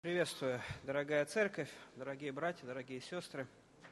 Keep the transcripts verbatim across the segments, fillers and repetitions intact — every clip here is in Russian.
Приветствую, дорогая церковь, дорогие братья, дорогие сестры.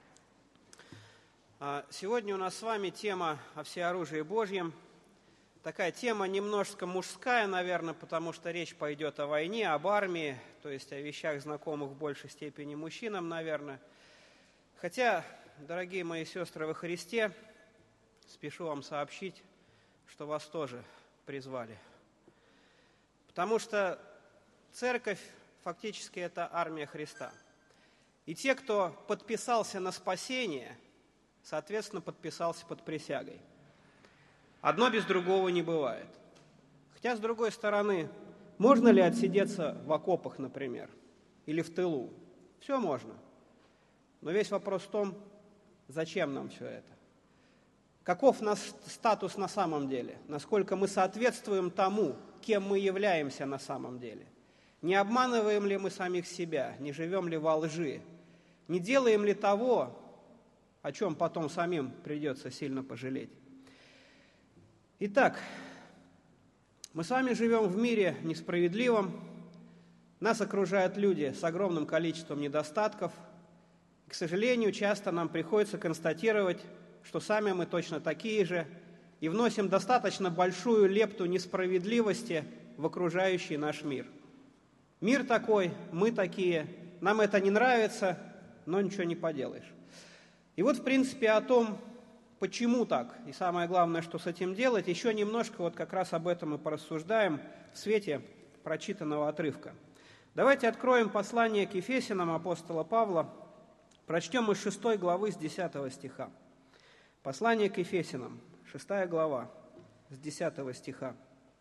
Сегодня у нас с вами тема о всеоружии Божьем. Такая тема немножко мужская, наверное, потому что речь пойдет о войне, об армии, то есть о вещах, знакомых в большей степени мужчинам, наверное. Хотя, дорогие мои сестры во Христе, спешу вам сообщить, что вас тоже призвали. Потому что церковь фактически это армия Христа. И те, кто подписался на спасение, соответственно, подписался под присягой. Одно без другого не бывает. Хотя, с другой стороны, можно ли отсидеться в окопах, например, или в тылу? Все можно. Но весь вопрос в том, зачем нам все это? Каков наш статус на самом деле? Насколько мы соответствуем тому, кем мы являемся на самом деле? Не обманываем ли мы самих себя, не живем ли во лжи, не делаем ли того, о чем потом самим придется сильно пожалеть. Итак, мы с вами живем в мире несправедливом, нас окружают люди с огромным количеством недостатков. К сожалению, часто нам приходится констатировать, что сами мы точно такие же, и вносим достаточно большую лепту несправедливости в окружающий наш мир. Мир такой, мы такие, нам это не нравится, но ничего не поделаешь. И вот, в принципе, о том, почему так, и самое главное, что с этим делать, еще немножко вот как раз об этом и порассуждаем в свете прочитанного отрывка. Давайте откроем послание к Ефесянам апостола Павла, прочтем из шестой главы с десятого стиха. Послание к Ефесянам, шестая глава, с десятого стиха.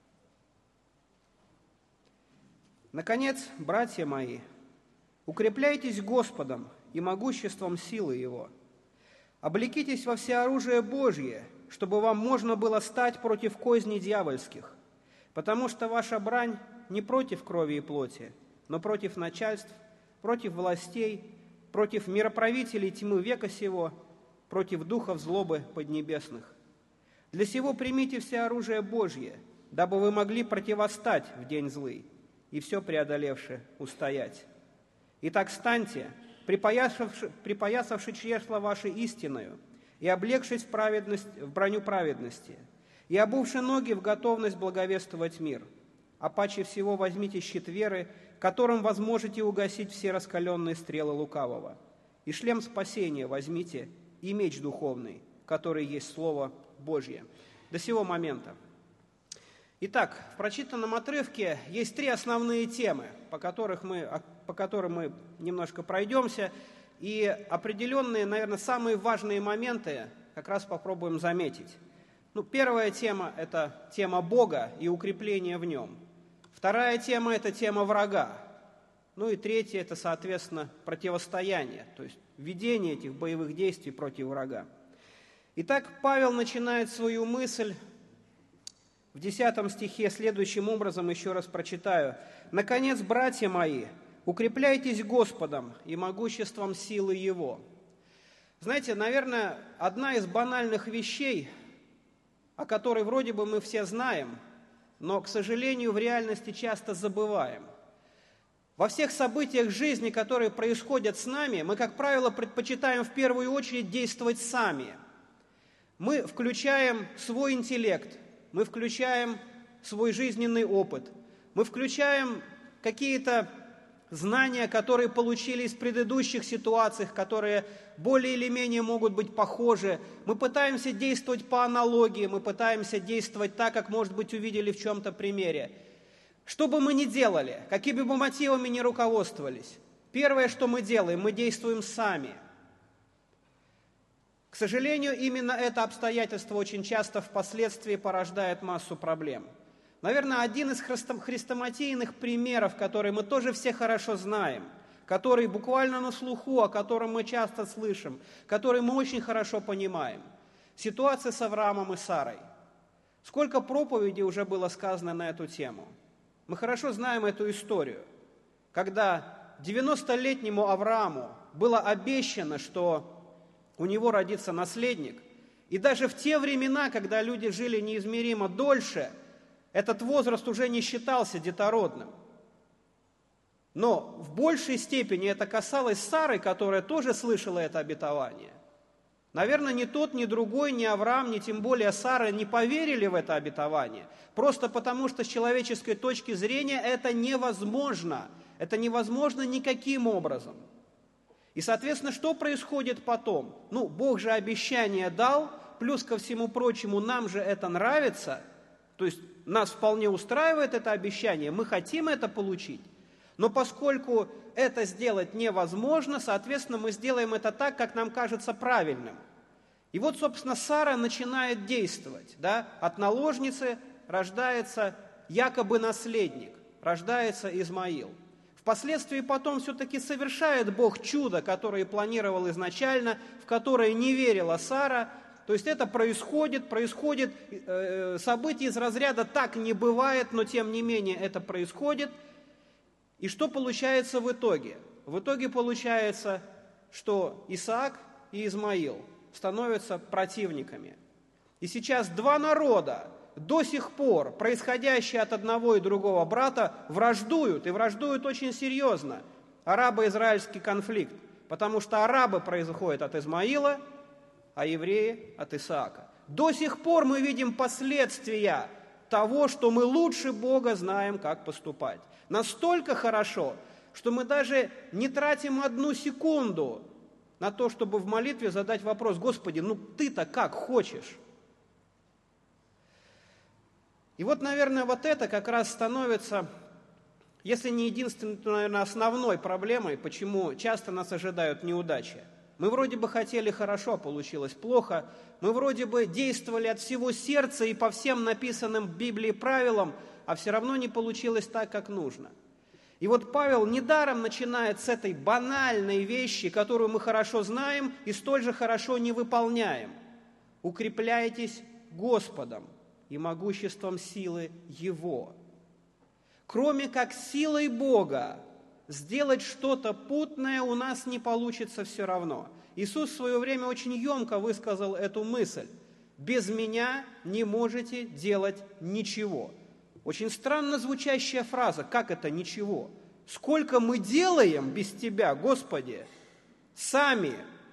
Наконец, братья мои, укрепляйтесь Господом и могуществом силы Его. Облекитесь во всеоружие Божье, чтобы вам можно было стать против козней дьявольских, потому что ваша брань не против крови и плоти, но против начальств, против властей, против мироправителей тьмы века сего, против духов злобы поднебесных. Для сего примите всеоружие Божье, дабы вы могли противостать в день злый, и все преодолевши устоять. Итак, станьте, припоясавши, припоясавши чресло ваше истиною, и облегшись в, праведность, в броню праведности, и обувши ноги в готовность благовествовать мир. А паче всего возьмите щит веры, которым возможете угасить все раскаленные стрелы лукавого. И шлем спасения возьмите, и меч духовный, который есть Слово Божье. До сего момента. Итак, в прочитанном отрывке есть три основные темы, по, которых мы, по которым мы немножко пройдемся, и определенные, наверное, самые важные моменты как раз попробуем заметить. Ну, первая тема – это тема Бога и укрепление в Нем. Вторая тема – это тема врага. Ну и третья – это, соответственно, противостояние, то есть ведение этих боевых действий против врага. Итак, Павел начинает свою мысль в десятом стихе следующим образом, еще раз прочитаю. «Наконец, братья мои, укрепляйтесь Господом и могуществом силы Его». Знаете, наверное, одна из банальных вещей, о которой вроде бы мы все знаем, но, к сожалению, в реальности часто забываем. Во всех событиях жизни, которые происходят с нами, мы, как правило, предпочитаем в первую очередь действовать сами. Мы включаем свой интеллект, мы включаем свой жизненный опыт, мы включаем какие-то знания, которые получили из предыдущих ситуаций, которые более или менее могут быть похожи. Мы пытаемся действовать по аналогии, мы пытаемся действовать так, как, может быть, увидели в чем-то примере. Что бы мы ни делали, какими бы мотивами ни руководствовались, первое, что мы делаем, мы действуем сами. К сожалению, именно это обстоятельство очень часто впоследствии порождает массу проблем. Наверное, один из хрестоматийных примеров, который мы тоже все хорошо знаем, который буквально на слуху, о котором мы часто слышим, который мы очень хорошо понимаем. Ситуация с Авраамом и Сарой. Сколько проповедей уже было сказано на эту тему. Мы хорошо знаем эту историю, когда девяностолетнему Аврааму было обещано, что у него родится наследник. И даже в те времена, когда люди жили неизмеримо дольше, этот возраст уже не считался детородным. Но в большей степени это касалось Сары, которая тоже слышала это обетование. Наверное, ни тот, ни другой, ни Авраам, ни тем более Сара не поверили в это обетование. Просто потому, что с человеческой точки зрения это невозможно. Это невозможно никаким образом. И, соответственно, что происходит потом? Ну, Бог же обещание дал, плюс ко всему прочему, нам же это нравится. То есть нас вполне устраивает это обещание, мы хотим это получить. Но поскольку это сделать невозможно, соответственно, мы сделаем это так, как нам кажется правильным. И вот, собственно, Сара начинает действовать. Да? От наложницы рождается якобы наследник, рождается Измаил. Впоследствии потом все-таки совершает Бог чудо, которое планировал изначально, в которое не верила Сара. То есть это происходит, происходит э, событие из разряда «так не бывает», но тем не менее это происходит. И что получается в итоге? В итоге получается, что Исаак и Измаил становятся противниками. И сейчас два народа, до сих пор происходящие от одного и другого брата, враждуют, и враждуют очень серьезно. Арабо-израильский конфликт, потому что арабы происходят от Измаила, а евреи от Исаака. До сих пор мы видим последствия того, что мы лучше Бога знаем, как поступать. Настолько хорошо, что мы даже не тратим одну секунду на то, чтобы в молитве задать вопрос: Господи, ну ты-то как хочешь? И вот, наверное, вот это как раз становится, если не единственной, то, наверное, основной проблемой, почему часто нас ожидают неудачи. Мы вроде бы хотели хорошо, получилось плохо. Мы вроде бы действовали от всего сердца и по всем написанным в Библии правилам, а все равно не получилось так, как нужно. И вот Павел недаром начинает с этой банальной вещи, которую мы хорошо знаем и столь же хорошо не выполняем. Укрепляйтесь Господом и могуществом силы Его. Кроме как силой Бога сделать что-то путное у нас не получится все равно. Иисус в свое время очень емко высказал эту мысль: «Без меня не можете делать ничего». Очень странно звучащая фраза: как это ничего? Сколько мы делаем без Тебя, Господи, сами?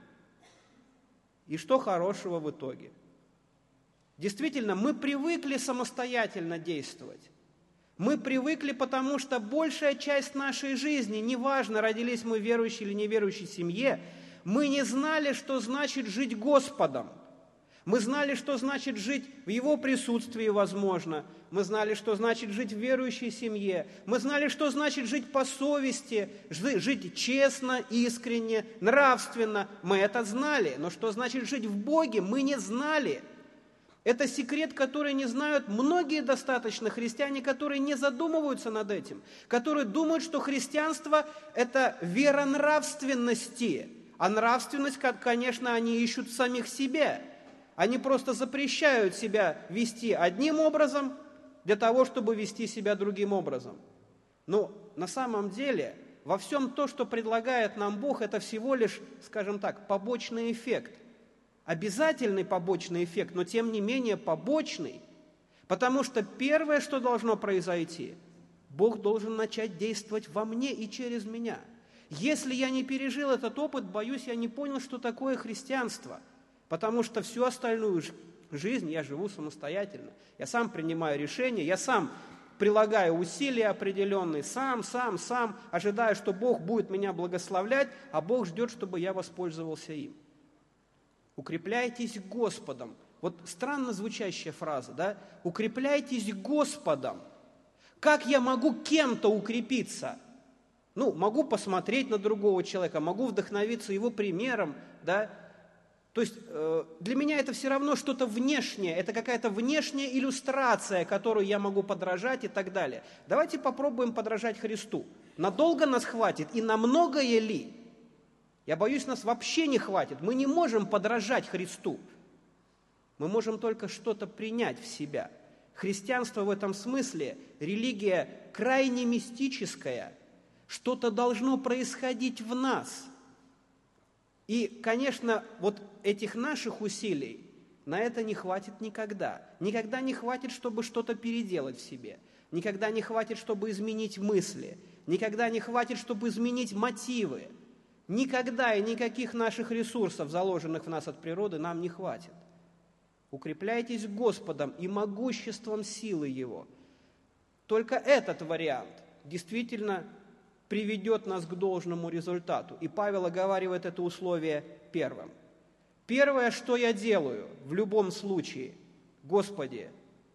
И что хорошего в итоге? Действительно, мы привыкли самостоятельно действовать. Мы привыкли, потому что большая часть нашей жизни, неважно, родились мы в верующей или неверующей семье, мы не знали, что значит жить Господом. Мы знали, что значит жить в Его присутствии, возможно. Мы знали, что значит жить в верующей семье. Мы знали, что значит жить по совести, жить честно, искренне, нравственно. Мы это знали. Но что значит жить в Боге, мы не знали. Это секрет, который не знают многие достаточно христиане, которые не задумываются над этим, которые думают, что христианство – это вера нравственности. А нравственность, конечно, они ищут в самих себе. Они просто запрещают себя вести одним образом для того, чтобы вести себя другим образом. Но на самом деле во всем то, что предлагает нам Бог, это всего лишь, скажем так, побочный эффект. Обязательный побочный эффект, но тем не менее побочный. Потому что первое, что должно произойти, Бог должен начать действовать во мне и через меня. Если я не пережил этот опыт, боюсь, я не понял, что такое христианство. Потому что всю остальную жизнь я живу самостоятельно. Я сам принимаю решения, я сам прилагаю усилия определенные, сам, сам, сам, ожидая, что Бог будет меня благословлять, а Бог ждет, чтобы я воспользовался им. Укрепляйтесь Господом. Вот странно звучащая фраза, да? Укрепляйтесь Господом. Как я могу кем-то укрепиться? Ну, могу посмотреть на другого человека, могу вдохновиться его примером, да? То есть э, для меня это все равно что-то внешнее, это какая-то внешняя иллюстрация, которую я могу подражать и так далее. Давайте попробуем подражать Христу. Надолго нас хватит и на многое ли? Я боюсь, нас вообще не хватит. Мы не можем подражать Христу. Мы можем только что-то принять в себя. Христианство в этом смысле, религия крайне мистическая. Что-то должно происходить в нас. И, конечно, вот этих наших усилий на это не хватит никогда. Никогда не хватит, чтобы что-то переделать в себе. Никогда не хватит, чтобы изменить мысли. никогда не хватит, чтобы изменить мотивы. Никогда и никаких наших ресурсов, заложенных в нас от природы, нам не хватит. Укрепляйтесь Господом и могуществом силы Его. Только этот вариант действительно приведет нас к должному результату. И Павел оговаривает это условие первым. Первое, что я делаю в любом случае, Господи,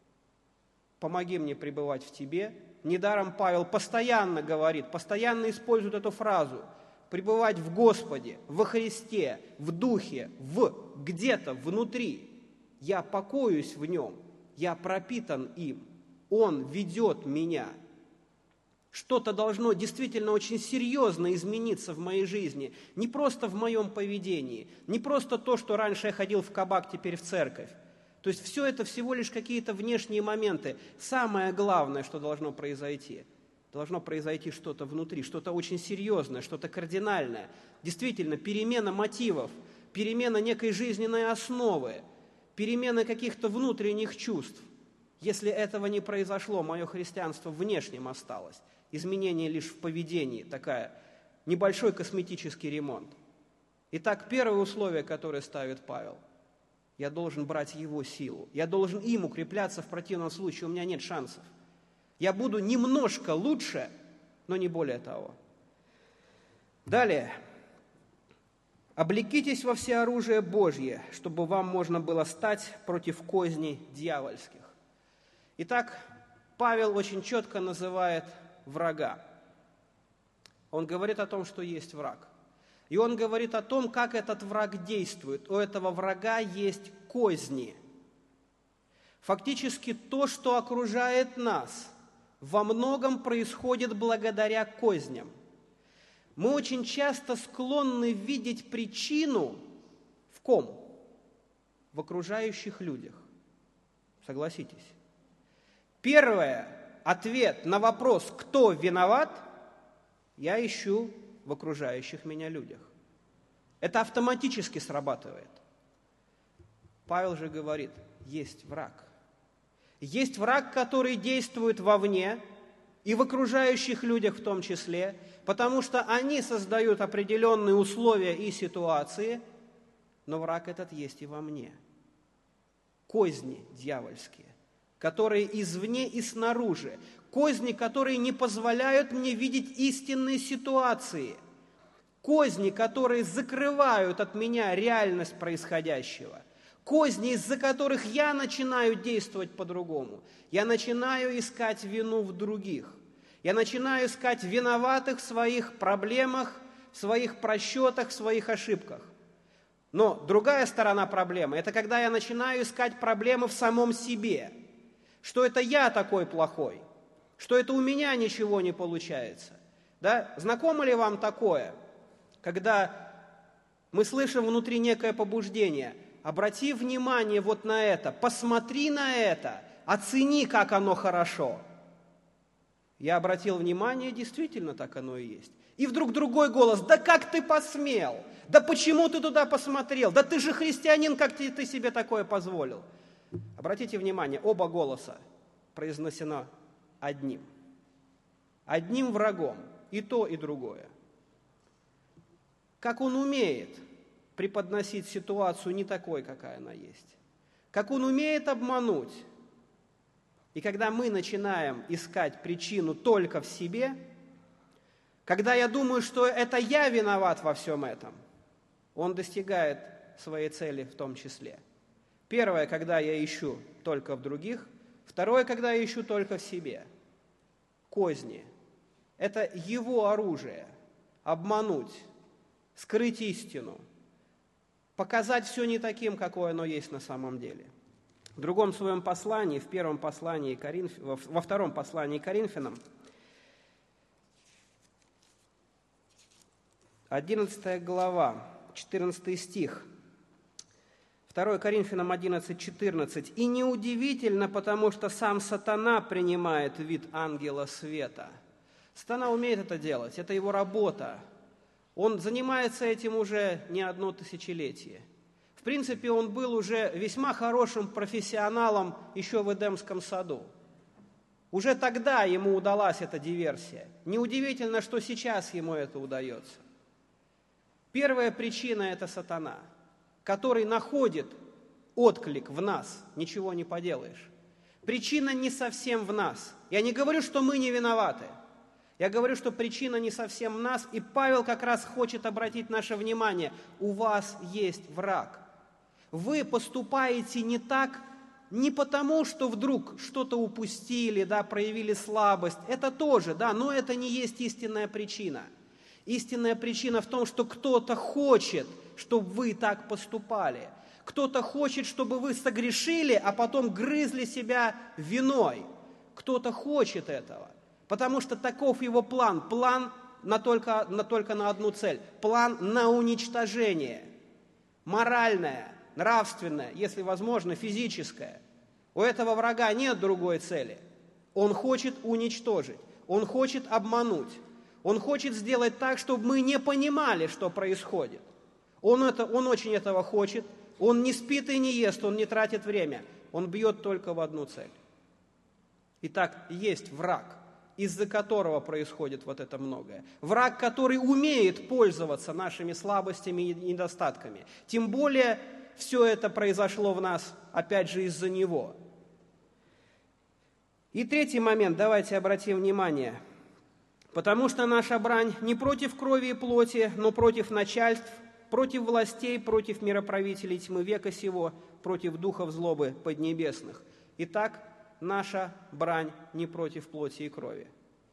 помоги мне пребывать в Тебе. Недаром Павел постоянно говорит, постоянно использует эту фразу: пребывать в Господе, во Христе, в Духе, в где-то внутри. Я покоюсь в Нем, я пропитан им, Он ведет меня. Что-то должно действительно очень серьезно измениться в моей жизни. Не просто в моем поведении, не просто то, что раньше я ходил в кабак, теперь в церковь. То есть все это всего лишь какие-то внешние моменты. Самое главное, что должно произойти, должно произойти что-то внутри, что-то очень серьезное, что-то кардинальное. Действительно, перемена мотивов, перемена некой жизненной основы, перемена каких-то внутренних чувств. Если этого не произошло, мое христианство внешним осталось. Изменение лишь в поведении, такая небольшой косметический ремонт. Итак, первое условие, которое ставит Павел: я должен брать его силу, я должен им укрепляться, в противном случае у меня нет шансов. Я буду немножко лучше, но не более того. Далее. Облекитесь во всеоружие Божье, чтобы вам можно было стать против козней дьявольских. Итак, Павел очень четко называет врага. Он говорит о том, что есть враг. И он говорит о том, как этот враг действует. У этого врага есть козни. Фактически то, что окружает нас, во многом происходит благодаря козням. Мы очень часто склонны видеть причину в ком? В окружающих людях. Согласитесь. Первый ответ на вопрос, кто виноват, я ищу в окружающих меня людях. Это автоматически срабатывает. Павел же говорит, есть враг. Есть враг, который действует вовне, и в окружающих людях в том числе, потому что они создают определенные условия и ситуации, но враг этот есть и во мне. Козни дьявольские, которые извне и снаружи, козни, которые не позволяют мне видеть истинные ситуации, козни, которые закрывают от меня реальность происходящего, козни, из-за которых я начинаю действовать по-другому. Я начинаю искать вину в других. Я начинаю искать виноватых в своих проблемах, в своих просчетах, в своих ошибках. Но другая сторона проблемы – это когда я начинаю искать проблемы в самом себе. Что это я такой плохой, что это у меня ничего не получается. Да? Знакомо ли вам такое, когда мы слышим внутри некое побуждение – обрати внимание вот на это, посмотри на это, оцени, как оно хорошо. Я обратил внимание, действительно так оно и есть. И вдруг другой голос, да как ты посмел? Да почему ты туда посмотрел? Да ты же христианин, как ты, ты себе такое позволил? Обратите внимание, оба голоса произнесено одним. Одним врагом, и то, и другое. Как он умеет преподносить ситуацию не такой, какая она есть. Как он умеет обмануть. И когда мы начинаем искать причину только в себе, когда я думаю, что это я виноват во всем этом, он достигает своей цели в том числе. Первое, когда я ищу только в других. Второе, когда я ищу только в себе. Козни. Это его оружие. Обмануть, скрыть истину, показать все не таким, какое оно есть на самом деле. В другом своем послании, в первом послании Коринф... во втором послании к Коринфянам, одиннадцатая глава, четырнадцатый стих, второе Коринфянам одиннадцать, четырнадцать. «И неудивительно, потому что сам сатана принимает вид ангела света». Сатана умеет это делать, это его работа. Он занимается этим уже не одно тысячелетие. В принципе, он был уже весьма хорошим профессионалом еще в Эдемском саду. Уже тогда ему удалась эта диверсия. Неудивительно, что сейчас ему это удается. Первая причина – это сатана, который находит отклик в нас, ничего не поделаешь. Причина не совсем в нас. Я не говорю, что мы не виноваты. Я говорю, что причина не совсем в нас, и Павел как раз хочет обратить наше внимание. У вас есть враг. Вы поступаете не так, не потому, что вдруг что-то упустили, да, проявили слабость. Это тоже, да, но это не есть истинная причина. Истинная причина в том, что кто-то хочет, чтобы вы так поступали. Кто-то хочет, чтобы вы согрешили, а потом грызли себя виной. Кто-то хочет этого, потому что таков его план. План на только, на только на одну цель. План на уничтожение. Моральное, нравственное, если возможно, физическое. У этого врага нет другой цели. Он хочет уничтожить, он хочет обмануть. Он хочет сделать так, чтобы мы не понимали, что происходит. Он, это, он очень этого хочет. Он не спит и не ест, он не тратит время. Он бьет только в одну цель. Итак, есть враг, из-за которого происходит вот это многое. Враг, который умеет пользоваться нашими слабостями и недостатками. Тем более, все это произошло в нас, опять же, из-за него. И третий момент, давайте обратим внимание. Потому что наша брань не против крови и плоти, но против начальств, против властей, против мироправителей тьмы века сего, против духов злобы поднебесных. Итак, наша брань не против плоти и крови.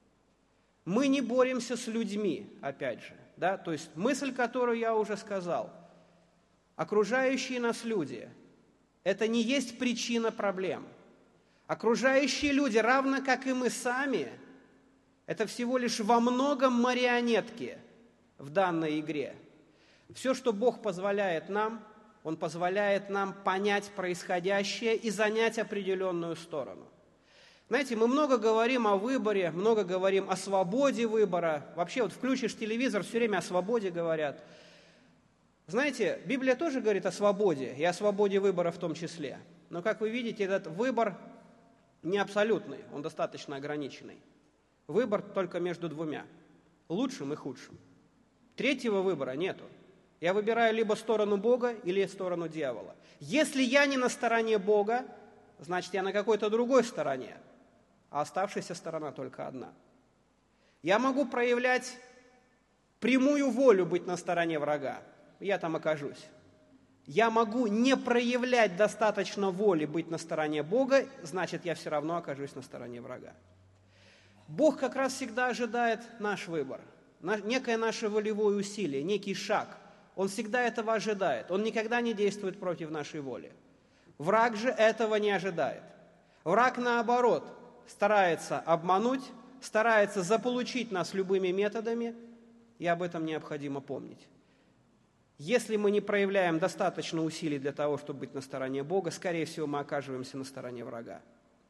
Мы не боремся с людьми, опять же. Да? То есть мысль, которую я уже сказал, окружающие нас люди – это не есть причина проблем. Окружающие люди, равно как и мы сами, это всего лишь во многом марионетки в данной игре. Все, что Бог позволяет нам, Он позволяет нам понять происходящее и занять определенную сторону. Знаете, мы много говорим о выборе, много говорим о свободе выбора. Вообще, вот включишь телевизор, все время о свободе говорят. Знаете, Библия тоже говорит о свободе, и о свободе выбора в том числе. Но, как вы видите, этот выбор не абсолютный, он достаточно ограниченный. Выбор только между двумя, лучшим и худшим. Третьего выбора нету. Я выбираю либо сторону Бога, или сторону дьявола. Если я не на стороне Бога, значит, я на какой-то другой стороне, а оставшаяся сторона только одна. Я могу проявлять прямую волю быть на стороне врага, я там окажусь. Я могу не проявлять достаточно воли быть на стороне Бога, значит, я все равно окажусь на стороне врага. Бог как раз всегда ожидает наш выбор, некое наше волевое усилие, некий шаг. Он всегда этого ожидает, он никогда не действует против нашей воли. Враг же этого не ожидает. Враг, наоборот, старается обмануть, старается заполучить нас любыми методами, и об этом необходимо помнить. Если мы не проявляем достаточно усилий для того, чтобы быть на стороне Бога, скорее всего, мы оказываемся на стороне врага.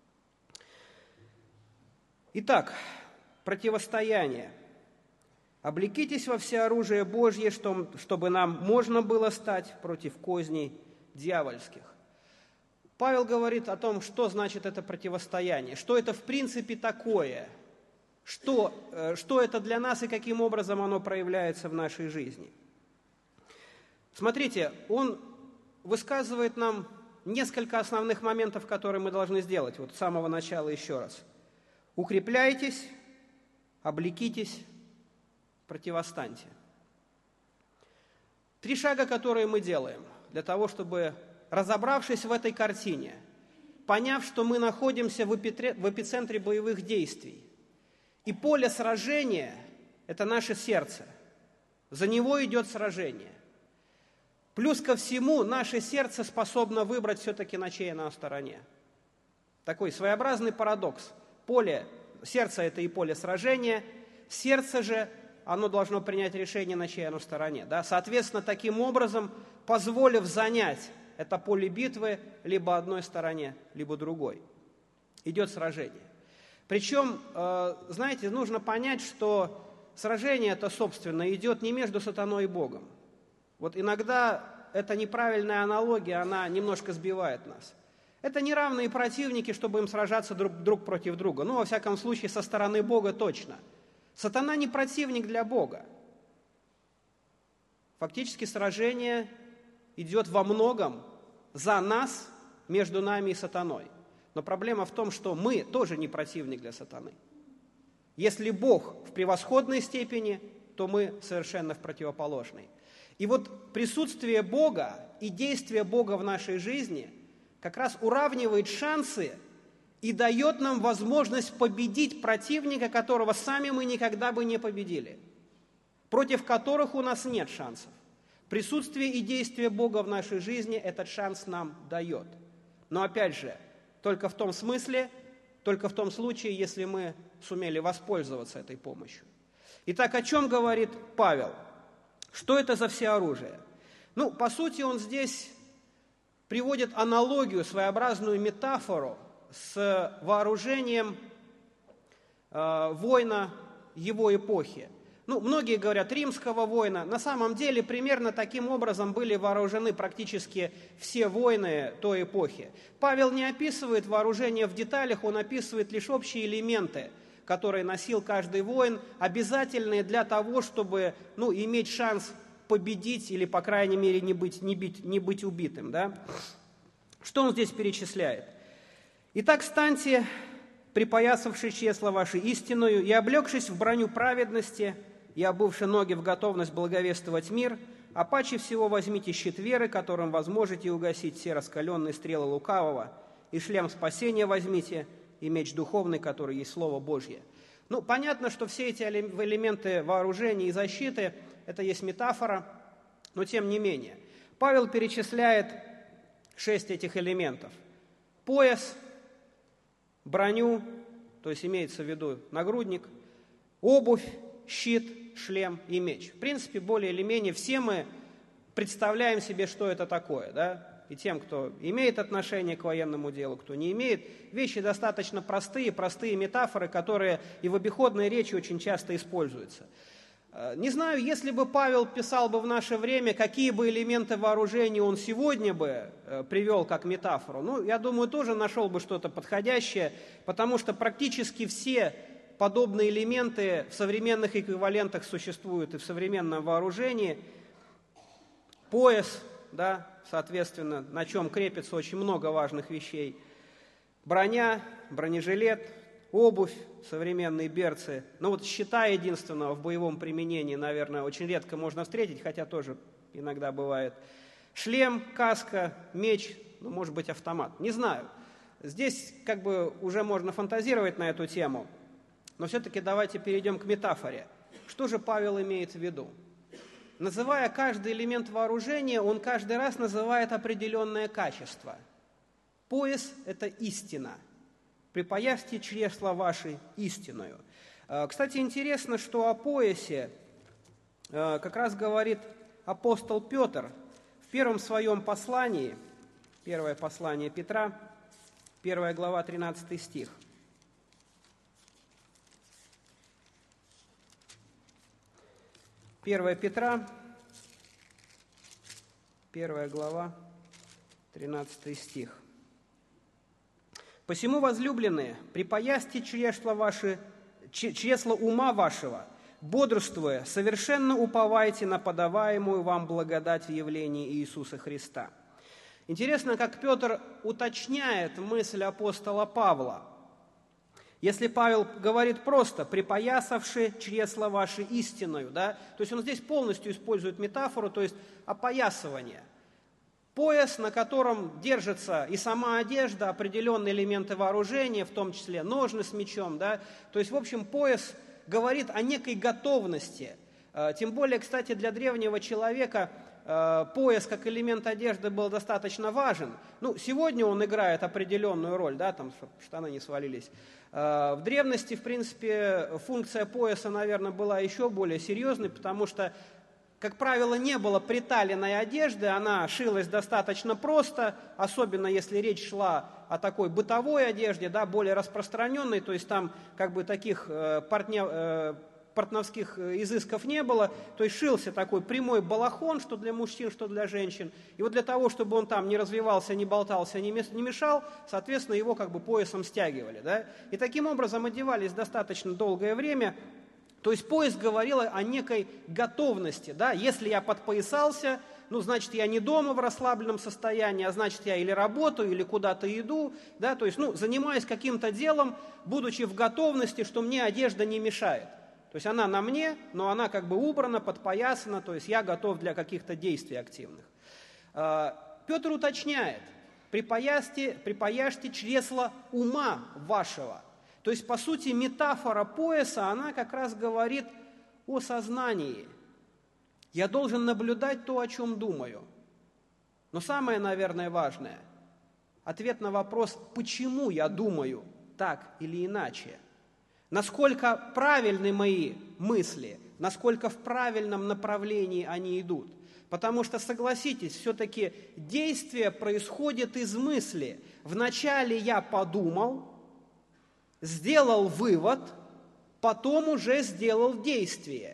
Итак, противостояние. «Облекитесь во всеоружие Божье, чтобы нам можно было стать против козней дьявольских». Павел говорит о том, что значит это противостояние, что это в принципе такое, что, что это для нас и каким образом оно проявляется в нашей жизни. Смотрите, он высказывает нам несколько основных моментов, которые мы должны сделать. Вот с самого начала еще раз. Укрепляйтесь, облекитесь, противостаньте. Три шага, которые мы делаем для того, чтобы, разобравшись в этой картине, поняв, что мы находимся в эпицентре боевых действий, и поле сражения – это наше сердце, за него идет сражение. Плюс ко всему, наше сердце способно выбрать все-таки, на чьей оно стороне. Такой своеобразный парадокс. Поле, сердце – это и поле сражения, сердце же, оно должно принять решение, на чьей оно стороне. Да? Соответственно, таким образом, позволив занять это поле битвы либо одной стороне, либо другой, идет сражение. Причем, знаете, нужно понять, что сражение это, собственно, идет не между сатаной и Богом. Вот иногда эта неправильная аналогия, она немножко сбивает нас. Это не равные противники, чтобы им сражаться друг, друг против друга. Ну, во всяком случае, со стороны Бога точно. Сатана не противник для Бога. Фактически сражение идет во многом за нас, между нами и сатаной. Но проблема в том, что мы тоже не противник для сатаны. Если Бог в превосходной степени, то мы совершенно в противоположной. И вот присутствие Бога и действие Бога в нашей жизни как раз уравнивает шансы и дает нам возможность победить противника, которого сами мы никогда бы не победили, против которых у нас нет шансов. Присутствие и действие Бога в нашей жизни этот шанс нам дает. Но опять же, только в том смысле, только в том случае, если мы сумели воспользоваться этой помощью. Итак, о чем говорит Павел? Что это за всеоружие? Ну, по сути, он здесь приводит аналогию, своеобразную метафору с вооружением э, воина его эпохи. Ну, многие говорят римского воина. На самом деле, примерно таким образом были вооружены практически все воины той эпохи. Павел не описывает вооружение в деталях, он описывает лишь общие элементы, которые носил каждый воин, обязательные для того, чтобы ну, иметь шанс победить или, по крайней мере, не быть, не быть, не быть убитым. Да? Что он здесь перечисляет? «Итак, станьте, припоясавши чресло ваше истинную, и облегшись в броню праведности, и обувши ноги в готовность благовествовать мир, а паче всего возьмите щит веры, которым возможете угасить все раскаленные стрелы лукавого, и шлем спасения возьмите, и меч духовный, который есть Слово Божье». Ну, понятно, что все эти элементы вооружения и защиты – это есть метафора, но тем не менее. Павел перечисляет шесть этих элементов. Пояс, броню, то есть имеется в виду нагрудник, обувь, щит, шлем и меч. В принципе, более или менее все мы представляем себе, что это такое, да? И тем, кто имеет отношение к военному делу, кто не имеет, вещи достаточно простые, простые метафоры, которые и в обиходной речи очень часто используются. Не знаю, если бы Павел писал бы в наше время, какие бы элементы вооружения он сегодня бы привел как метафору, ну, я думаю, тоже нашел бы что-то подходящее, потому что практически все подобные элементы в современных эквивалентах существуют и в современном вооружении. Пояс, да, соответственно, на чем крепится очень много важных вещей. Броня, бронежилет, обувь, современные берцы. Ну вот щита единственного в боевом применении, наверное, очень редко можно встретить, хотя тоже иногда бывает. Шлем, каска, меч, ну, может быть, автомат. Не знаю. Здесь как бы уже можно фантазировать на эту тему. Но все-таки давайте перейдем к метафоре. Что же Павел имеет в виду? Называя каждый элемент вооружения, он каждый раз называет определенное качество. Пояс – это истина. Припоясьте чресла ваши истинную. Кстати, интересно, что о поясе как раз говорит апостол Петр в первом своем послании, первое послание Петра, первая глава, тринадцатый стих. первое Петра, первая глава, тринадцатый стих. «Посему, возлюбленные, припоясьте чресла ваши, чресла ума вашего, бодрствуя, совершенно уповайте на подаваемую вам благодать в явлении Иисуса Христа». Интересно, как Петр уточняет мысль апостола Павла. Если Павел говорит просто «припоясавши чресла ваши истинную», да, то есть он здесь полностью использует метафору, то есть опоясывание. Пояс, на котором держится и сама одежда, определенные элементы вооружения, в том числе ножны с мечом, да, то есть, в общем, пояс говорит о некой готовности. Тем более, кстати, для древнего человека пояс как элемент одежды был достаточно важен. Ну, сегодня он играет определенную роль, да, там, чтобы штаны не свалились. В древности, в принципе, функция пояса, наверное, была еще более серьезной, потому что, как правило, не было приталенной одежды, она шилась достаточно просто, особенно если речь шла о такой бытовой одежде, да, более распространенной, то есть там как бы таких партня, портновских изысков не было, то есть шился такой прямой балахон, что для мужчин, что для женщин. И вот для того, чтобы он там не развивался, не болтался, не мешал, соответственно, его как бы поясом стягивали. Да? И таким образом одевались достаточно долгое время. То есть пояс говорил о некой готовности. Да? Если я подпоясался, ну, значит, я не дома в расслабленном состоянии, а значит, я или работаю, или куда-то иду, да, то есть, ну, занимаюсь каким-то делом, будучи в готовности, что мне одежда не мешает. То есть она на мне, но она как бы убрана, подпоясана, то есть я готов для каких-то действий активных. Петр уточняет: припояжьте, припояжьте чресла ума вашего. То есть, по сути, метафора пояса, она как раз говорит о сознании. Я должен наблюдать то, о чем думаю. Но самое, наверное, важное – ответ на вопрос, почему я думаю так или иначе. Насколько правильны мои мысли, насколько в правильном направлении они идут. Потому что, согласитесь, все-таки действие происходит из мысли. Вначале я подумал, сделал вывод, потом уже сделал действие.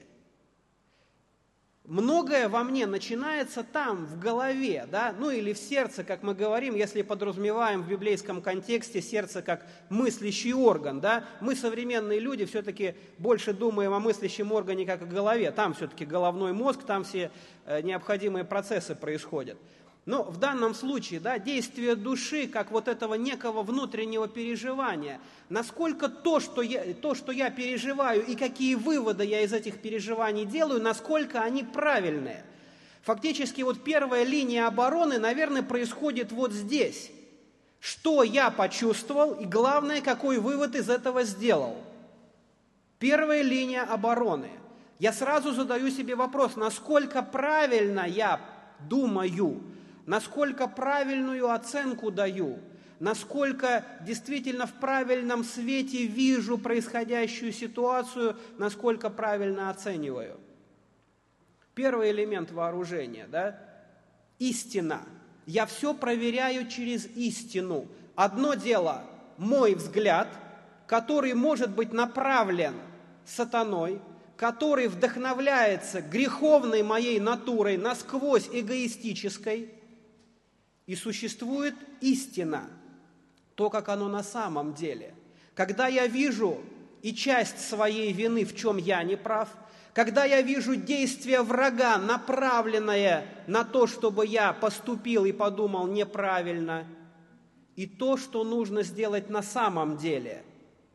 Многое во мне начинается там, в голове, да, ну или в сердце, как мы говорим, если подразумеваем в библейском контексте сердце как мыслящий орган, да. Мы, современные люди, все-таки больше думаем о мыслящем органе как о голове. Там все-таки головной мозг, там все э, необходимые процессы происходят. Но в данном случае, да, действие души, как вот этого некого внутреннего переживания, насколько то что, я, то, что я переживаю и какие выводы я из этих переживаний делаю, насколько они правильные. Фактически вот первая линия обороны, наверное, происходит вот здесь. Что я почувствовал и, главное, какой вывод из этого сделал. Первая линия обороны. Я сразу задаю себе вопрос, насколько правильно я думаю, насколько правильную оценку даю, насколько действительно в правильном свете вижу происходящую ситуацию, насколько правильно оцениваю. Первый элемент вооружения, да, истина. Я все проверяю через истину. Одно дело – мой взгляд, который может быть направлен сатаной, который вдохновляется греховной моей натурой, насквозь эгоистической. И существует истина, то, как оно на самом деле. Когда я вижу и часть своей вины, в чем я не прав, когда я вижу действие врага, направленное на то, чтобы я поступил и подумал неправильно, и то, что нужно сделать на самом деле.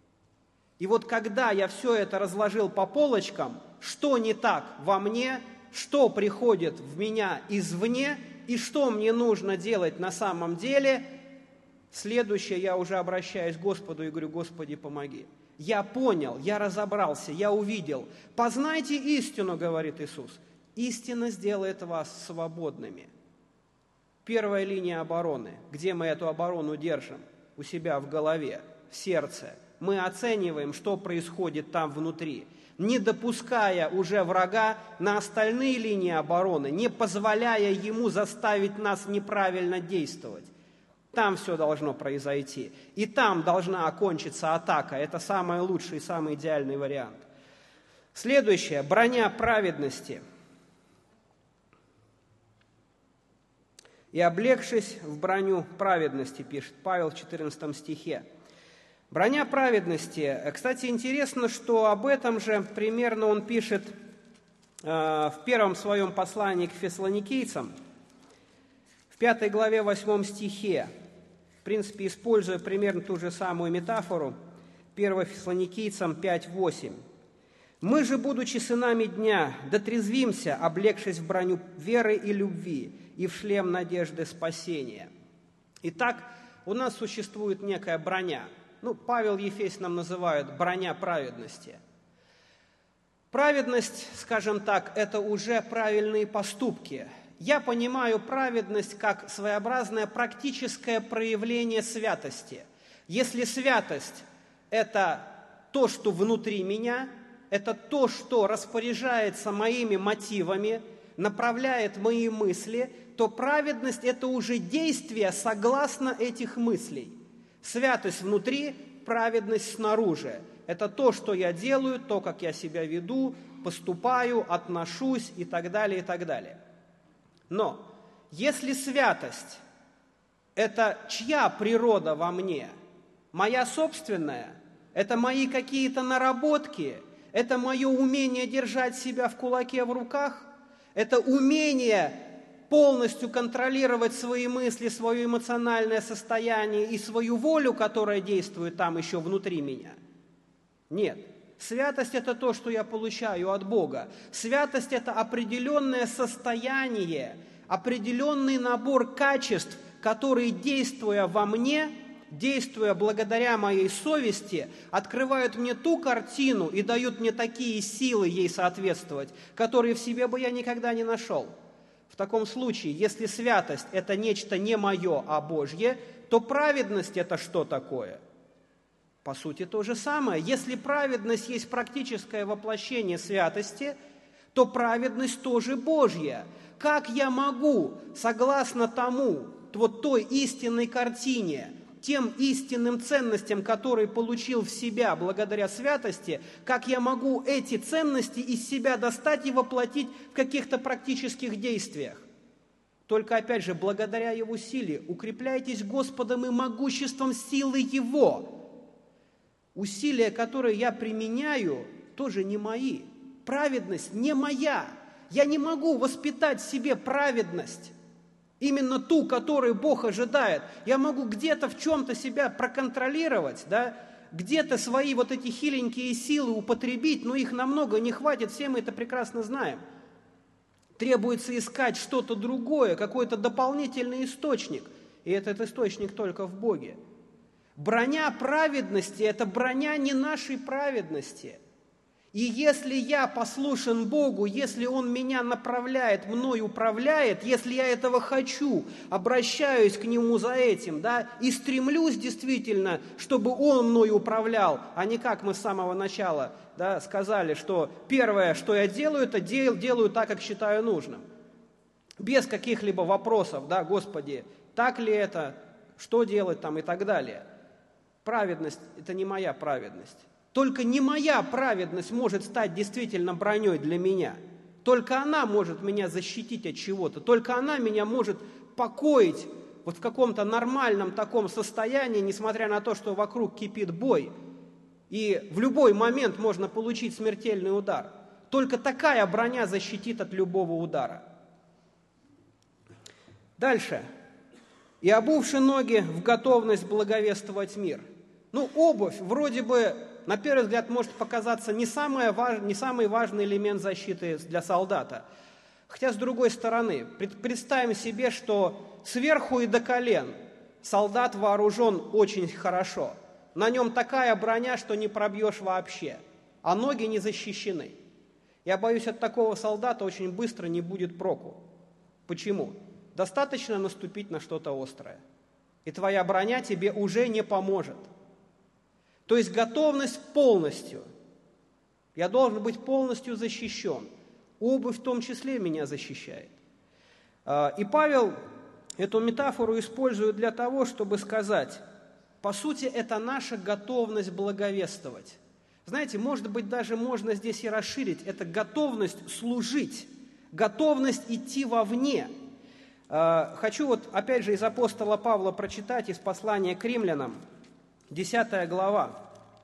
И вот когда я все это разложил по полочкам, что не так во мне, что приходит в меня извне, и что мне нужно делать на самом деле, следующее я уже обращаюсь к Господу и говорю: Господи, помоги. Я понял, я разобрался, я увидел. Познайте истину, говорит Иисус. Истина сделает вас свободными. Первая линия обороны. Где мы эту оборону держим? У себя в голове, в сердце. Мы оцениваем, что происходит там внутри, не допуская уже врага на остальные линии обороны, не позволяя ему заставить нас неправильно действовать. Там все должно произойти. И там должна окончиться атака. Это самый лучший, самый идеальный вариант. Следующее. Броня праведности. «И облегшись в броню праведности», пишет Павел в четырнадцатом стихе. Броня праведности. Кстати, интересно, что об этом же примерно он пишет э, в первом своем послании к фессалоникийцам, в пятой главе восьмом стихе. В принципе, используя примерно ту же самую метафору, первое Фессалоникийцам пять восемь. «Мы же, будучи сынами дня, дотрезвимся, облегшись в броню веры и любви, и в шлем надежды спасения». Итак, у нас существует некая броня. Ну, Павел Ефесянам называют броня праведности. Праведность, скажем так, это уже правильные поступки. Я понимаю праведность как своеобразное практическое проявление святости. Если святость – это то, что внутри меня, это то, что распоряжается моими мотивами, направляет мои мысли, то праведность – это уже действие согласно этих мыслей. Святость внутри, праведность снаружи. Это то, что я делаю, то, как я себя веду, поступаю, отношусь и так далее, и так далее. Но если святость – это чья природа во мне? Моя собственная? Это мои какие-то наработки? Это мое умение держать себя в кулаке в руках? Это умение полностью контролировать свои мысли, свое эмоциональное состояние и свою волю, которая действует там еще внутри меня? Нет. Святость – это то, что я получаю от Бога. Святость – это определенное состояние, определенный набор качеств, которые, действуя во мне, действуя благодаря моей совести, открывают мне ту картину и дают мне такие силы ей соответствовать, которые в себе бы я никогда не нашел. В таком случае, если святость – это нечто не мое, а Божье, то праведность – это что такое? По сути, то же самое. Если праведность есть практическое воплощение святости, то праведность тоже Божья. Как я могу, согласно тому, вот той истинной картине, тем истинным ценностям, которые получил в себя благодаря святости, как я могу эти ценности из себя достать и воплотить в каких-то практических действиях? Только, опять же, благодаря Его силе. Укрепляйтесь Господом и могуществом силы Его. Усилия, которые я применяю, тоже не мои. Праведность не моя. Я не могу воспитать в себе праведность, именно ту, которую Бог ожидает. Я могу где-то в чем-то себя проконтролировать, да? Где-то свои вот эти хиленькие силы употребить, но их намного не хватит, все мы это прекрасно знаем. Требуется искать что-то другое, какой-то дополнительный источник, и этот источник только в Боге. Броня праведности – это броня не нашей праведности. И если я послушен Богу, если Он меня направляет, мной управляет, если я этого хочу, обращаюсь к Нему за этим, да, и стремлюсь действительно, чтобы Он мной управлял, а не как мы с самого начала, да, сказали, что первое, что я делаю, это дел, делаю так, как считаю нужным. Без каких-либо вопросов, да, Господи, так ли это, что делать там и так далее. Праведность – это не моя праведность. Только не моя праведность может стать действительно броней для меня. Только она может меня защитить от чего-то. Только она меня может покоить вот в каком-то нормальном таком состоянии, несмотря на то, что вокруг кипит бой. И в любой момент можно получить смертельный удар. Только такая броня защитит от любого удара. Дальше. «И обувши ноги в готовность благовествовать мир». Ну, обувь вроде бы, на первый взгляд, может показаться не, самое важ... не самый важный элемент защиты для солдата. Хотя, с другой стороны, представим себе, что сверху и до колен солдат вооружен очень хорошо. На нем такая броня, что не пробьешь вообще, а ноги не защищены. Я боюсь, от такого солдата очень быстро не будет проку. Почему? Достаточно наступить на что-то острое, и твоя броня тебе уже не поможет. То есть готовность полностью. Я должен быть полностью защищен. Обувь в том числе меня защищает. И Павел эту метафору использует для того, чтобы сказать, по сути, это наша готовность благовествовать. Знаете, может быть, даже можно здесь и расширить. Это готовность служить, готовность идти вовне. Хочу вот опять же из апостола Павла прочитать из послания к римлянам, десятая глава,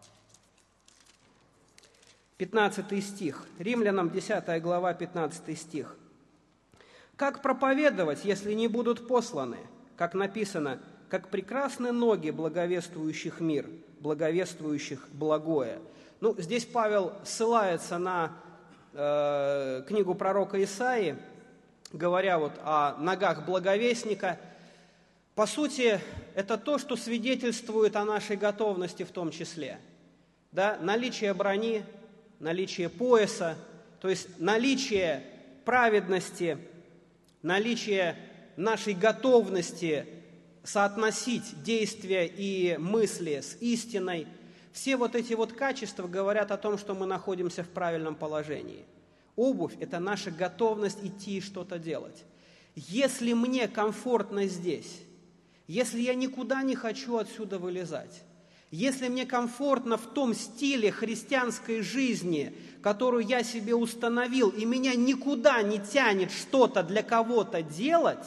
пятнадцатый стих. Римлянам десятая глава, пятнадцатый стих. «Как проповедовать, если не будут посланы? Как написано, как прекрасны ноги благовествующих мир, благовествующих благое». Ну, здесь Павел ссылается на э, книгу пророка Исаии, говоря вот о ногах благовестника. По сути, это то, что свидетельствует о нашей готовности в том числе. Да? Наличие брони, наличие пояса, то есть наличие праведности, наличие нашей готовности соотносить действия и мысли с истиной. Все вот эти вот качества говорят о том, что мы находимся в правильном положении. Обувь – это наша готовность идти и что-то делать. Если мне комфортно здесь, если я никуда не хочу отсюда вылезать, если мне комфортно в том стиле христианской жизни, которую я себе установил, и меня никуда не тянет что-то для кого-то делать,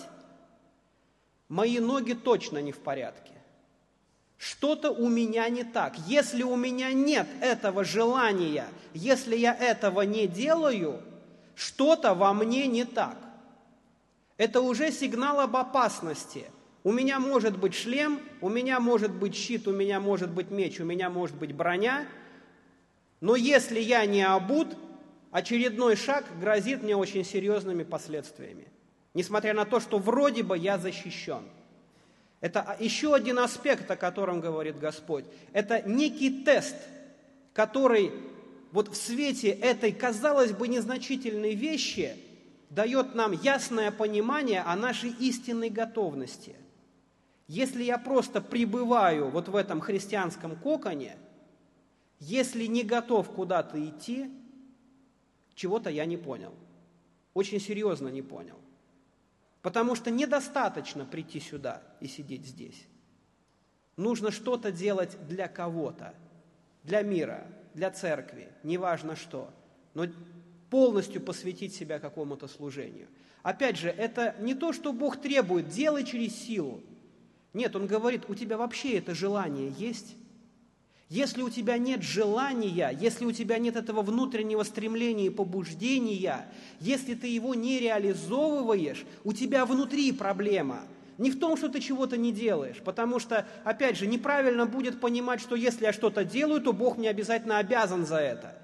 мои ноги точно не в порядке. Что-то у меня не так. Если у меня нет этого желания, если я этого не делаю, что-то во мне не так. Это уже сигнал об опасности. У меня может быть шлем, у меня может быть щит, у меня может быть меч, у меня может быть броня, но если я не обут, очередной шаг грозит мне очень серьезными последствиями. Несмотря на то, что вроде бы я защищен. Это еще один аспект, о котором говорит Господь. Это некий тест, который вот в свете этой, казалось бы, незначительной вещи дает нам ясное понимание о нашей истинной готовности. Если я просто пребываю вот в этом христианском коконе, если не готов куда-то идти, чего-то я не понял. Очень серьезно не понял. Потому что недостаточно прийти сюда и сидеть здесь. Нужно что-то делать для кого-то, для мира, для церкви, неважно что, но полностью посвятить себя какому-то служению. Опять же, это не то, что Бог требует, делай через силу. Нет, Он говорит, у тебя вообще это желание есть? Если у тебя нет желания, если у тебя нет этого внутреннего стремления и побуждения, если ты его не реализовываешь, у тебя внутри проблема. Не в том, что ты чего-то не делаешь, потому что, опять же, неправильно будет понимать, что если я что-то делаю, то Бог мне обязательно обязан за это.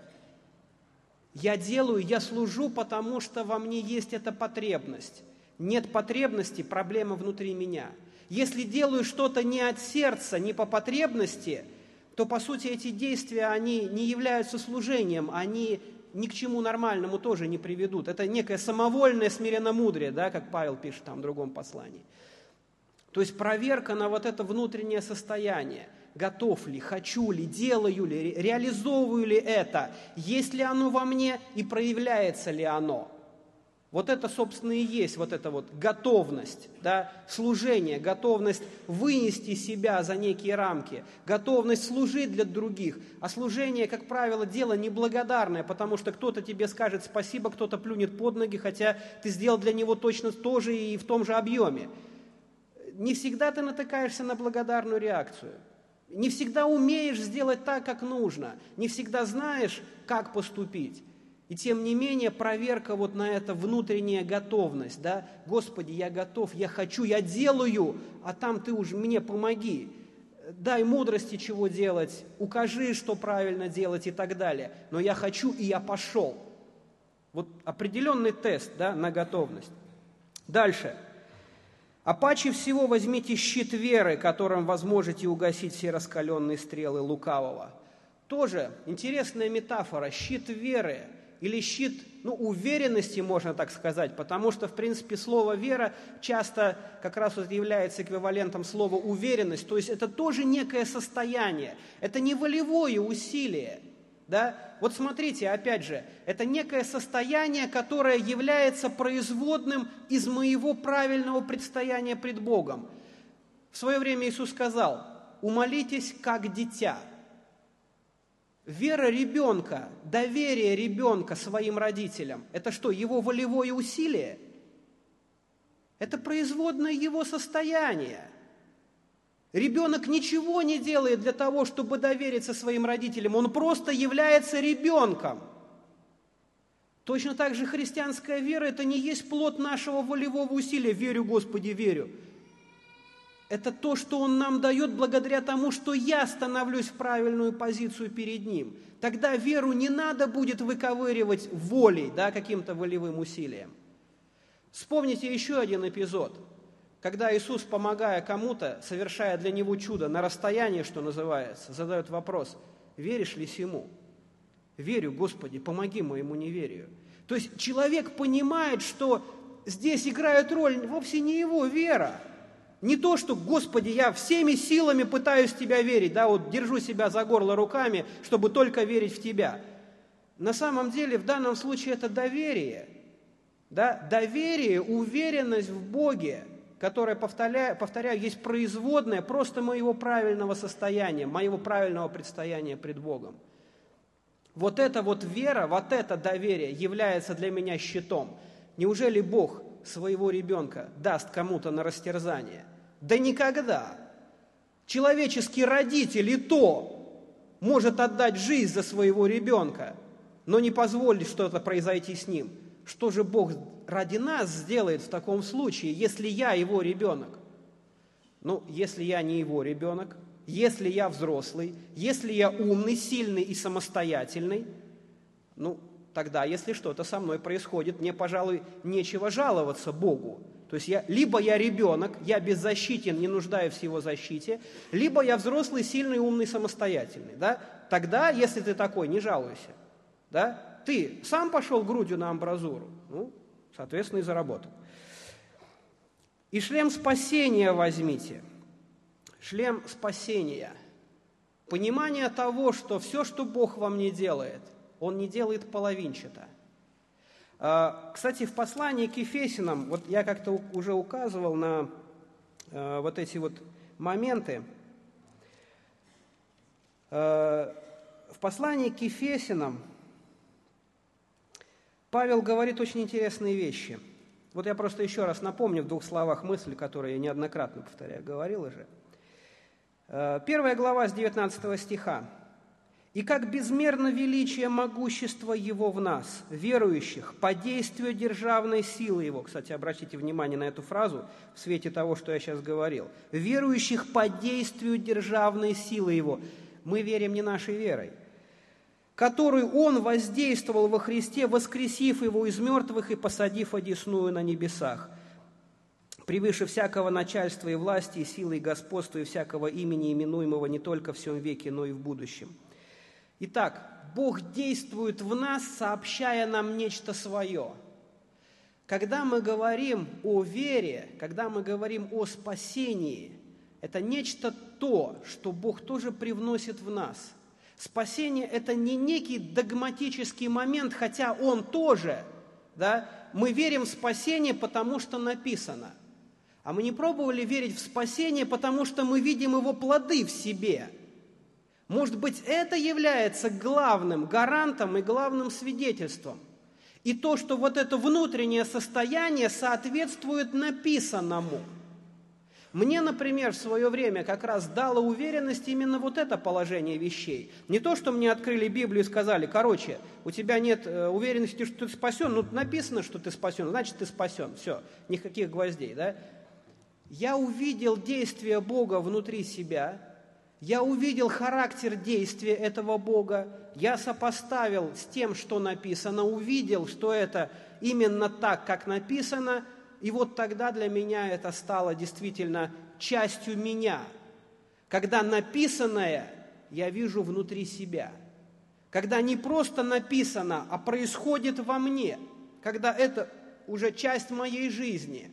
Я делаю, я служу, потому что во мне есть эта потребность. Нет потребности, проблема внутри меня. Если делаю что-то не от сердца, не по потребности, то, по сути, эти действия, они не являются служением, они ни к чему нормальному тоже не приведут. Это некое самовольное смиренномудрие, да, как Павел пишет там в другом послании. То есть проверка на вот это внутреннее состояние. Готов ли, хочу ли, делаю ли, реализовываю ли это, есть ли оно во мне и проявляется ли оно. Вот это, собственно, и есть вот эта вот готовность, да, служение, готовность вынести себя за некие рамки, готовность служить для других. А служение, как правило, дело неблагодарное, потому что кто-то тебе скажет спасибо, кто-то плюнет под ноги, хотя ты сделал для него точно то же и в том же объеме. Не всегда ты натыкаешься на благодарную реакцию. Не всегда умеешь сделать так, как нужно. Не всегда знаешь, как поступить. И тем не менее, проверка вот на это внутренняя готовность, да, Господи, я готов, я хочу, я делаю, а там Ты уж мне помоги, дай мудрости, чего делать, укажи, что правильно делать и так далее. Но я хочу, и я пошел. Вот определенный тест, да, на готовность. Дальше. А паче всего возьмите щит веры, которым возможете угасить все раскаленные стрелы лукавого. Тоже интересная метафора, щит веры. Или щит, ну, уверенности, можно так сказать, потому что, в принципе, слово «вера» часто как раз вот является эквивалентом слова «уверенность», то есть это тоже некое состояние, это не волевое усилие, да? Вот смотрите, опять же, это некое состояние, которое является производным из моего правильного предстояния пред Богом. В свое время Иисус сказал: «Умолитесь, как дитя». Вера ребенка, доверие ребенка своим родителям – это что, его волевое усилие? Это производное его состояние. Ребенок ничего не делает для того, чтобы довериться своим родителям, он просто является ребенком. Точно так же христианская вера – это не есть плод нашего волевого усилия «верю, Господи, верю». Это то, что Он нам дает благодаря тому, что я становлюсь в правильную позицию перед Ним. Тогда веру не надо будет выковыривать волей, да, каким-то волевым усилием. Вспомните еще один эпизод, когда Иисус, помогая кому-то, совершая для него чудо на расстоянии, что называется, задает вопрос: «Веришь ли сему?» «Верю, Господи, помоги моему неверию». То есть человек понимает, что здесь играет роль вовсе не его вера. Не то, что, Господи, я всеми силами пытаюсь в Тебя верить, да, вот держу себя за горло руками, чтобы только верить в Тебя. На самом деле, в данном случае это доверие, да, доверие, уверенность в Боге, которое, повторяю, повторяю, есть производное просто моего правильного состояния, моего правильного предстояния пред Богом. Вот эта вот вера, вот это доверие является для меня щитом. Неужели Бог своего ребенка даст кому-то на растерзание? Да никогда. Человеческий родитель и то может отдать жизнь за своего ребенка, но не позволить что-то произойти с ним. Что же Бог ради нас сделает в таком случае, если я его ребенок? Ну, если я не его ребенок, если я взрослый, если я умный, сильный и самостоятельный, ну, тогда, если что-то со мной происходит, мне, пожалуй, нечего жаловаться Богу. То есть я, либо я ребенок, я беззащитен, не нуждаюсь в его защите, либо я взрослый, сильный, умный, самостоятельный. Да? Тогда, если ты такой, не жалуйся. Да? Ты сам пошел грудью на амбразуру, ну, соответственно, и заработал. И шлем спасения возьмите. Шлем спасения. Понимание того, что все, что Бог во мне делает, Он не делает половинчато. Кстати, в послании к Ефесянам, вот я как-то уже указывал на вот эти вот моменты. В послании к Ефесянам Павел говорит очень интересные вещи. Вот я просто еще раз напомню в двух словах мысль, которую я неоднократно, повторяю, говорил уже. Первая глава с девятнадцатого стиха. «И как безмерно величие могущества Его в нас, верующих, по действию державной силы Его». Кстати, обратите внимание на эту фразу в свете того, что я сейчас говорил. «Верующих по действию державной силы Его». Мы верим не нашей верой. «Которую Он воздействовал во Христе, воскресив Его из мертвых и посадив одесную на небесах, превыше всякого начальства и власти, и силы, и господства, и всякого имени, именуемого не только в сем веке, но и в будущем». Итак, Бог действует в нас, сообщая нам нечто свое. Когда мы говорим о вере, когда мы говорим о спасении, это нечто то, что Бог тоже привносит в нас. Спасение – это не некий догматический момент, хотя он тоже. Да? Мы верим в спасение, потому что написано. А мы не пробовали верить в спасение, потому что мы видим его плоды в себе. Может быть, это является главным гарантом и главным свидетельством. И то, что вот это внутреннее состояние соответствует написанному. Мне, например, в свое время как раз дало уверенность именно вот это положение вещей. Не то, что мне открыли Библию и сказали: короче, у тебя нет уверенности, что ты спасен, ну написано, что ты спасен, значит ты спасен, все, никаких гвоздей, да? Я увидел действие Бога внутри себя, я увидел характер действия этого Бога, я сопоставил с тем, что написано, увидел, что это именно так, как написано, и вот тогда для меня это стало действительно частью меня. Когда написанное я вижу внутри себя. Когда не просто написано, а происходит во мне. Когда это уже часть моей жизни.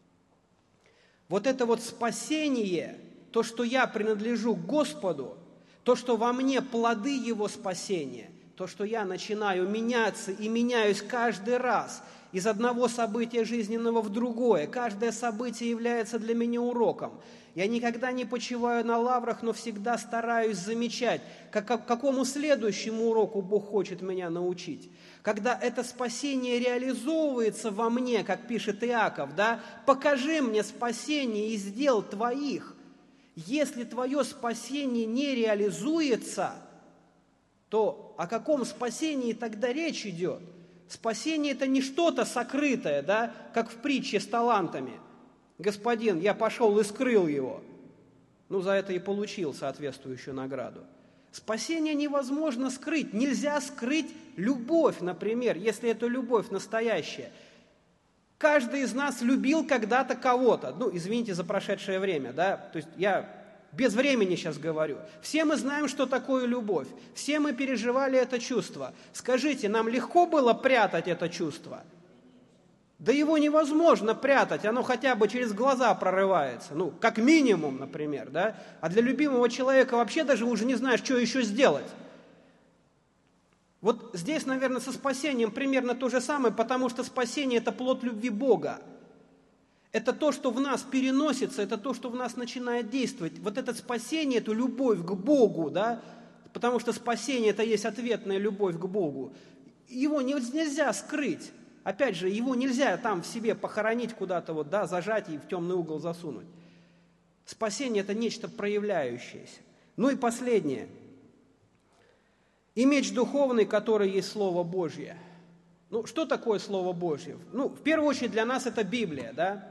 Вот это вот спасение, то, что я принадлежу Господу, то, что во мне плоды Его спасения, то, что я начинаю меняться и меняюсь каждый раз из одного события жизненного в другое. Каждое событие является для меня уроком. Я никогда не почиваю на лаврах, но всегда стараюсь замечать, как, какому следующему уроку Бог хочет меня научить. Когда это спасение реализовывается во мне, как пишет Иаков, да, «покажи мне спасение из дел твоих». Если твое спасение не реализуется, то о каком спасении тогда речь идет? Спасение – это не что-то сокрытое, да, как в притче с талантами. Господин, я пошел и скрыл его. Ну, за это и получил соответствующую награду. Спасение невозможно скрыть. Нельзя скрыть любовь, например, если это любовь настоящая. Каждый из нас любил когда-то кого-то. Ну, извините за прошедшее время, да. То есть я без времени сейчас говорю. Все мы знаем, что такое любовь. Все мы переживали это чувство. Скажите, нам легко было прятать это чувство? Да его невозможно прятать, оно хотя бы через глаза прорывается. Ну, как минимум, например, да. А для любимого человека вообще даже уже не знаешь, что еще сделать. Вот здесь, наверное, со спасением примерно то же самое, потому что спасение – это плод любви Бога. Это то, что в нас переносится, это то, что в нас начинает действовать. Вот это спасение, эту любовь к Богу, да, потому что спасение – это есть ответная любовь к Богу. Его нельзя скрыть. Опять же, его нельзя там в себе похоронить куда-то, вот, да, зажать и в темный угол засунуть. Спасение – это нечто проявляющееся. Ну и последнее. И меч духовный, который есть Слово Божье. Ну, что такое Слово Божье? Ну, в первую очередь для нас это Библия, да?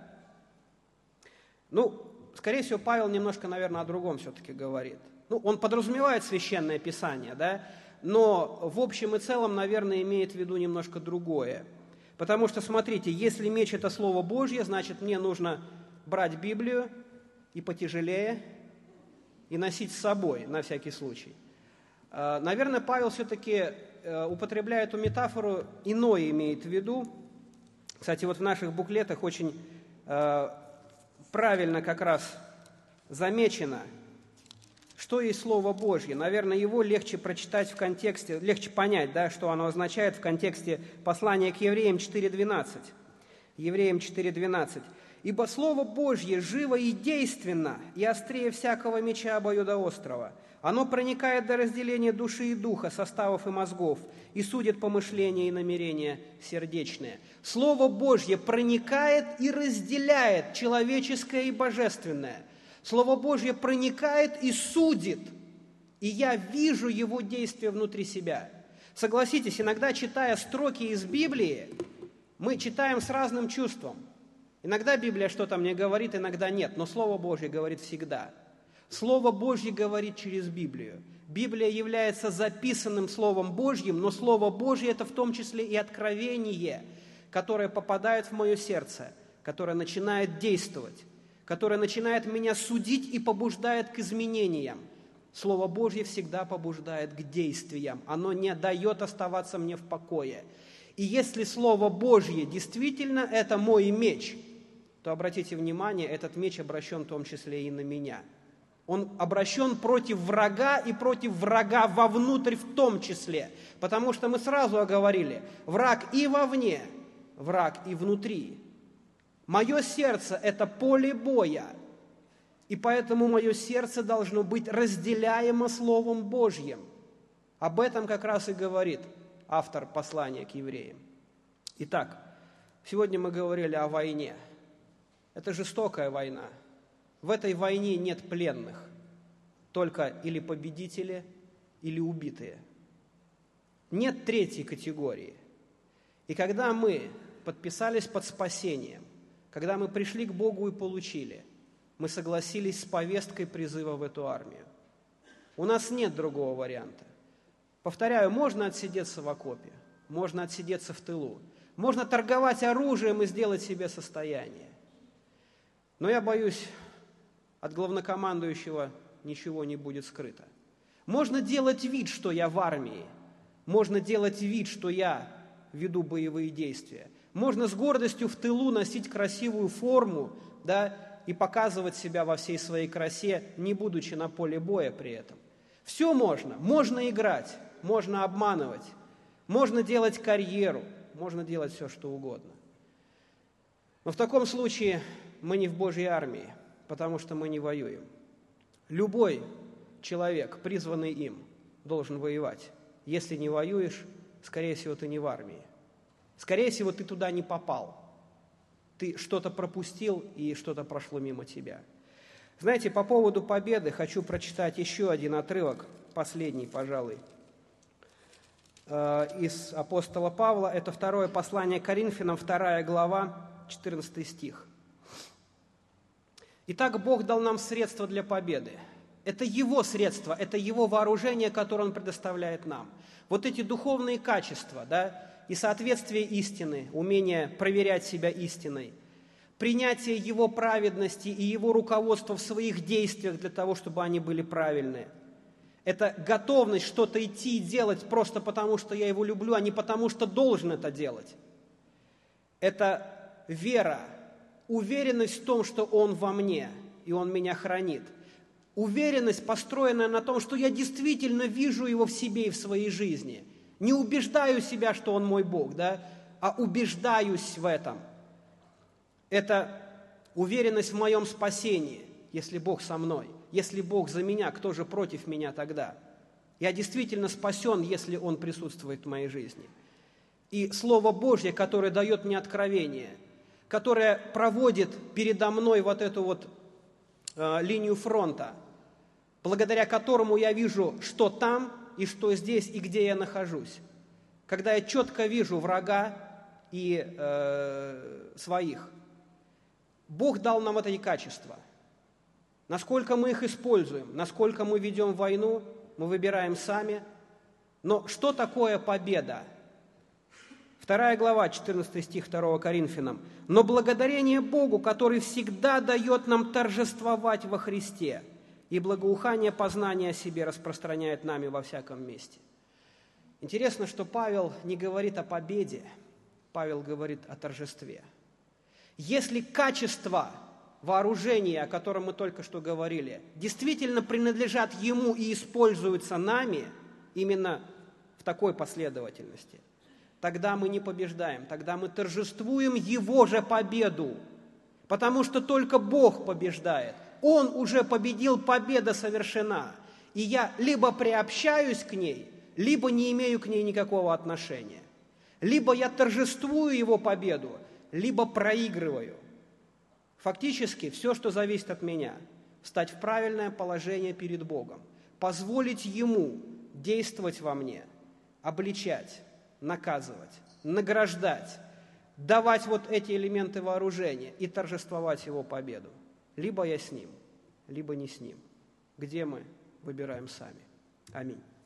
Ну, скорее всего, Павел немножко, наверное, о другом все-таки говорит. Ну, он подразумевает Священное Писание, да? Но в общем и целом, наверное, имеет в виду немножко другое. Потому что, смотрите, если меч – это Слово Божье, значит, мне нужно брать Библию и потяжелее, и носить с собой, на всякий случай. Наверное, Павел все-таки употребляя эту метафору, иное имеет в виду. Кстати, вот в наших буклетах очень э, правильно как раз замечено, что есть Слово Божье. Наверное, его легче прочитать в контексте, легче понять, да, что оно означает в контексте послания к Евреям четыре двенадцать. Евреям четыре двенадцать. «Ибо Слово Божье живо и действенно, и острее всякого меча обоюдоострого. Оно проникает до разделения души и духа, составов и мозгов, и судит помышления и намерения сердечные». Слово Божье проникает и разделяет человеческое и божественное. Слово Божье проникает и судит, и я вижу его действие внутри себя. Согласитесь, иногда, читая строки из Библии, мы читаем с разным чувством. Иногда Библия что-то мне говорит, иногда нет, но Слово Божье говорит всегда. Слово Божье говорит через Библию. Библия является записанным Словом Божьим, но Слово Божье – это в том числе и откровение, которое попадает в мое сердце, которое начинает действовать, которое начинает меня судить и побуждает к изменениям. Слово Божье всегда побуждает к действиям. Оно не дает оставаться мне в покое. И если Слово Божье действительно – это мой меч, то обратите внимание, этот меч обращен в том числе и на меня. Он обращен против врага и против врага вовнутрь в том числе. Потому что мы сразу оговорили, враг и вовне, враг и внутри. Мое сердце – это поле боя. И поэтому мое сердце должно быть разделяемо Словом Божьим. Об этом как раз и говорит автор послания к евреям. Итак, сегодня мы говорили о войне. Это жестокая война. В этой войне нет пленных, только или победители, или убитые. Нет третьей категории. И когда мы подписались под спасением, когда мы пришли к Богу и получили, мы согласились с повесткой призыва в эту армию. У нас нет другого варианта. Повторяю, можно отсидеться в окопе, можно отсидеться в тылу, можно торговать оружием и сделать себе состояние. Но я боюсь, от главнокомандующего ничего не будет скрыто. Можно делать вид, что я в армии, можно делать вид, что я веду боевые действия. Можно с гордостью в тылу носить красивую форму, да, и показывать себя во всей своей красе, не будучи на поле боя при этом. Все можно. Можно играть, можно обманывать, можно делать карьеру, можно делать все, что угодно. Но в таком случае мы не в Божьей армии, потому что мы не воюем. Любой человек, призванный им, должен воевать. Если не воюешь, скорее всего, ты не в армии. Скорее всего, ты туда не попал. Ты что-то пропустил, и что-то прошло мимо тебя. Знаете, по поводу победы хочу прочитать еще один отрывок, последний, пожалуй, из апостола Павла. Это второе послание к Коринфянам, вторая глава, четырнадцатый стих. «Итак, Бог дал нам средства для победы. Это Его средства, это Его вооружение, которое Он предоставляет нам. Вот эти духовные качества, да, и соответствие истины, умение проверять себя истиной, принятие Его праведности и Его руководства в своих действиях для того, чтобы они были правильные. Это готовность что-то идти и делать просто потому, что я Его люблю, а не потому, что должен это делать. Это вера, уверенность в том, что Он во мне, и Он меня хранит. Уверенность, построенная на том, что я действительно вижу Его в себе и в своей жизни. Не убеждаю себя, что Он мой Бог, да, а убеждаюсь в этом. Это уверенность в моем спасении, если Бог со мной, если Бог за меня, кто же против меня тогда? Я действительно спасен, если Он присутствует в моей жизни. И Слово Божье, которое дает мне откровение, которое проводит передо мной вот эту вот э, линию фронта, благодаря которому я вижу, что там и что здесь, и где я нахожусь. Когда я четко вижу врага и э, своих. Бог дал нам вот эти качества. Насколько мы их используем, насколько мы ведем войну, мы выбираем сами. Но что такое победа? Вторая глава, четырнадцатый стих второго Коринфянам. «Но благодарение Богу, который всегда дает нам торжествовать во Христе, и благоухание познания о себе распространяет нами во всяком месте». Интересно, что Павел не говорит о победе, Павел говорит о торжестве. Если качество вооружения, о котором мы только что говорили, действительно принадлежат ему и используются нами именно в такой последовательности, тогда мы не побеждаем, тогда мы торжествуем Его же победу, потому что только Бог побеждает. Он уже победил, победа совершена, и я либо приобщаюсь к ней, либо не имею к ней никакого отношения. Либо я торжествую Его победу, либо проигрываю. Фактически все, что зависит от меня, встать в правильное положение перед Богом, позволить Ему действовать во мне, обличать, наказывать, награждать, давать вот эти элементы вооружения и торжествовать Его победу. Либо я с Ним, либо не с Ним. Где мы, выбираем сами. Аминь.